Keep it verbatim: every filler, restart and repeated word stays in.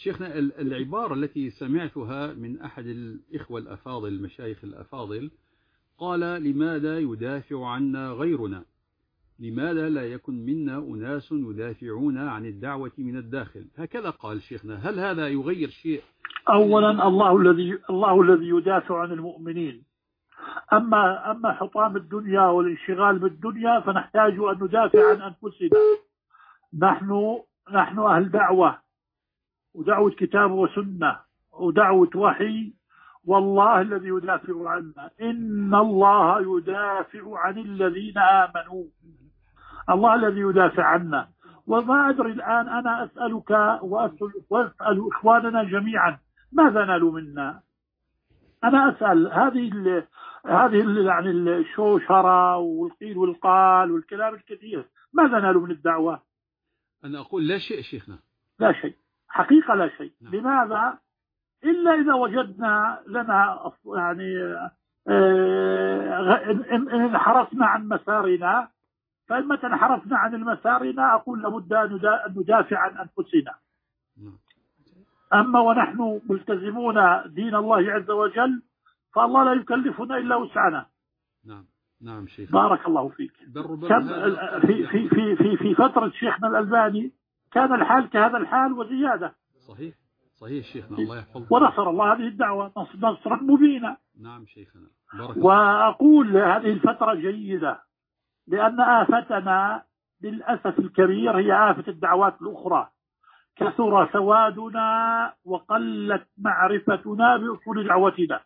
شيخنا ال- العبارة التي سمعتها من أحد الإخوة الأفاضل المشايخ الأفاضل قال: لماذا يدافع عنا غيرنا؟ لماذا لا يكن منا أناس يدافعون عن الدعوة من الداخل؟ هكذا قال شيخنا. هل هذا يغير شيء؟ أولا الله الذي الله الذي يدافع عن المؤمنين. أما أما حطام الدنيا والانشغال بالدنيا فنحتاج أن ندافع عن أنفسنا. نحن نحن أهل دعوة، ودعوة كتاب وسنة، ودعوة وحي، والله الذي يدافع عنا. إن الله يدافع عن الذين آمنوا. الله الذي يدافع عنا. وما أدري الآن، أنا أسألك وأسأل, وأسأل إخواننا جميعا ماذا نالوا منا؟ أنا أسأل هذه ال هذه ال يعني الشوشرة والقيل والقال والكلام الكثير، ماذا نالوا من الدعوة؟ أنا أقول لا شيء شيخنا، لا شيء، حقيقة لا شيء. نعم. لماذا؟ إلا إذا وجدنا لنا يعني آه إن انحرفنا عن مسارنا. فمتى انحرفنا عن المسارنا أقول لابد أن ندافع عن أنفسنا. نعم. أما ونحن ملتزمون دين الله عز وجل فالله لا يكلفنا إلا وسعنا. نعم نعم شيخ، بارك الله فيك. بر بر كم في في في في في فترة شيخنا الألباني كان الحال كهذا الحال وزيادة. صحيح صحيح شيخنا، الله يحفظك. ونصر الله هذه الدعوة نصرا مبينا. نعم شيخنا، بارك الله. وأقول هذه الفترة جيدة، لأن آفتنا للأسف الكبير هي آفة الدعوات الأخرى. كثر سوادنا وقلت معرفتنا بأصول دعوتنا.